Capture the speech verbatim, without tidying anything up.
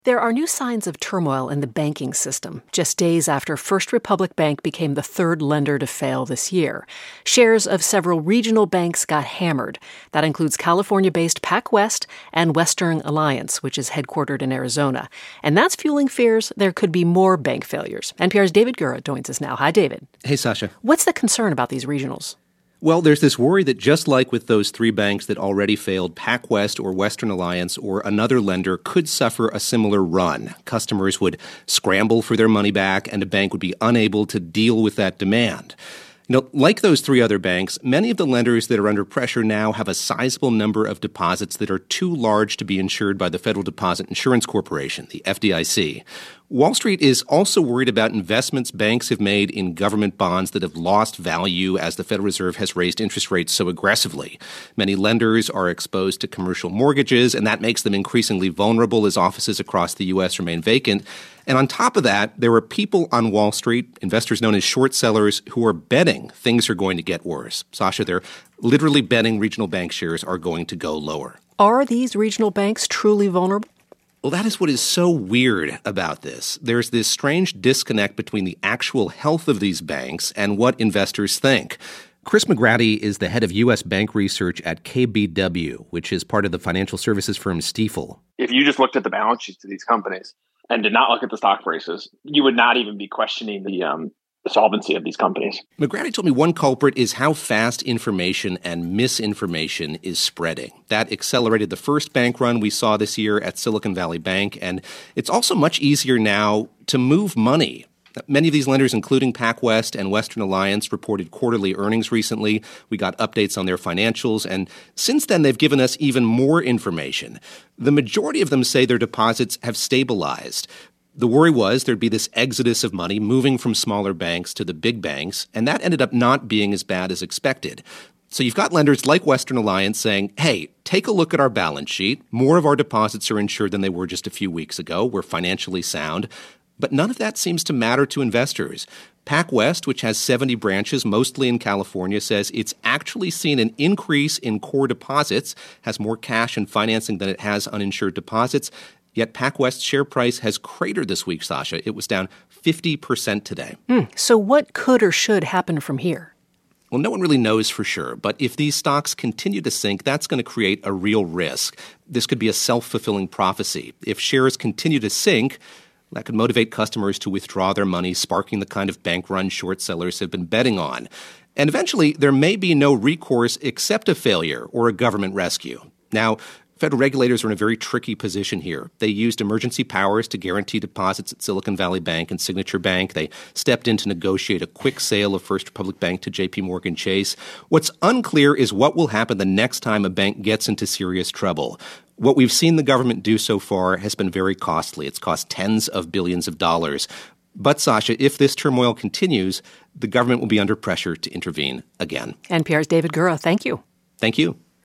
There are new signs of turmoil in the banking system, just days after First Republic Bank became the third lender to fail this year. Shares of several regional banks got hammered. That includes California-based PacWest and Western Alliance, which is headquartered in Arizona. And that's fueling fears there could be more bank failures. N P R's David Gura joins us now. Hi, David. Hey, Sasha. What's the concern about these regionals? Well, there's this worry that just like with those three banks that already failed, PacWest or Western Alliance or another lender could suffer a similar run. Customers would scramble for their money back, and a bank would be unable to deal with that demand. You know, like those three other banks, many of the lenders that are under pressure now have a sizable number of deposits that are too large to be insured by the Federal Deposit Insurance Corporation, the F D I C. Wall Street is also worried about investments banks have made in government bonds that have lost value as the Federal Reserve has raised interest rates so aggressively. Many lenders are exposed to commercial mortgages, and that makes them increasingly vulnerable as offices across the U S remain vacant. And on top of that, there are people on Wall Street, investors known as short sellers, who are betting things are going to get worse. Sasha, they're literally betting regional bank shares are going to go lower. Are these regional banks truly vulnerable? Well, that is what is so weird about this. There's this strange disconnect between the actual health of these banks and what investors think. Chris McGratty is the head of U S bank research at K B W, which is part of the financial services firm Stifel. If you just looked at the balance sheets of these companies and did not look at the stock prices, you would not even be questioning the um, the solvency of these companies. McGratty told me one culprit is how fast information and misinformation is spreading. That accelerated the first bank run we saw this year at Silicon Valley Bank, and it's also much easier now to move money. Many of these lenders, including PacWest and Western Alliance, reported quarterly earnings recently. We got updates on their financials, and since then they've given us even more information. The majority of them say their deposits have stabilized. The worry was there'd be this exodus of money moving from smaller banks to the big banks, and that ended up not being as bad as expected. So you've got lenders like Western Alliance saying, hey, take a look at our balance sheet. More of our deposits are insured than they were just a few weeks ago. We're financially sound. But none of that seems to matter to investors. PacWest, which has seventy branches, mostly in California, says it's actually seen an increase in core deposits, has more cash and financing than it has uninsured deposits. Yet PacWest's share price has cratered this week, Sasha. It was down fifty percent today. Mm, so what could or should happen from here? Well, no one really knows for sure, but if these stocks continue to sink, that's going to create a real risk. This could be a self-fulfilling prophecy. If shares continue to sink, that could motivate customers to withdraw their money, sparking the kind of bank-run short sellers have been betting on. And eventually, there may be no recourse except a failure or a government rescue. Now, federal regulators are in a very tricky position here. They used emergency powers to guarantee deposits at Silicon Valley Bank and Signature Bank. They stepped in to negotiate a quick sale of First Republic Bank to J P Morgan Chase. What's unclear is what will happen the next time a bank gets into serious trouble. What we've seen the government do so far has been very costly. It's cost tens of billions of dollars. But, Sasha, if this turmoil continues, the government will be under pressure to intervene again. N P R's David Gura, thank you. Thank you.